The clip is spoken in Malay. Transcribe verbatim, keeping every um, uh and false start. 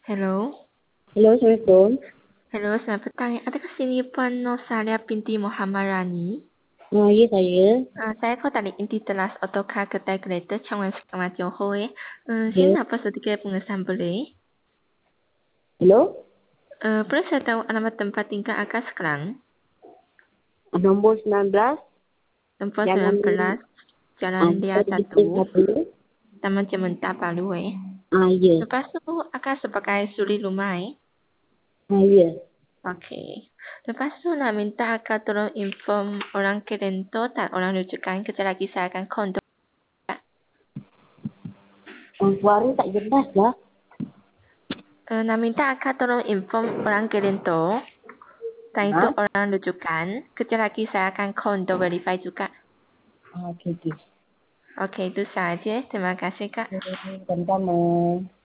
Hello. Halo, Assalamualaikum. Hello, selamat petang. Adakah sini Puan Nosalia binti Muhammad Rani? Oh, ya saya. Uh, saya kotak inti telas otokar kedai kereta Changwan Selamat Johor. Uh, Ya. saya nak apa sedikit pengesahan boleh? Halo? Uh, boleh saya tahu alamat tempat tinggal akak sekarang? Nombor sembilan belas. Tempat Jangan sembilan belas, ah, Jalan Dia register satu, satu. Taman Cementa Palu eh. Ah, ya. Lepas tu akak sebagai suri rumah eh. Ah, ya. Okey. Lepas tu nak minta akak tolong inform orang kerento dan orang rujukan kejap lagi saya akan kontak. Oh, suara tak jelas lah. Uh, nak minta akak tolong inform orang kerento dan itu Ha? orang rujukan. Kejap lagi saya akan kontak verify juga. Ah, okey, okey. Okey, itu saja. Terima kasih Kak. Sama-sama.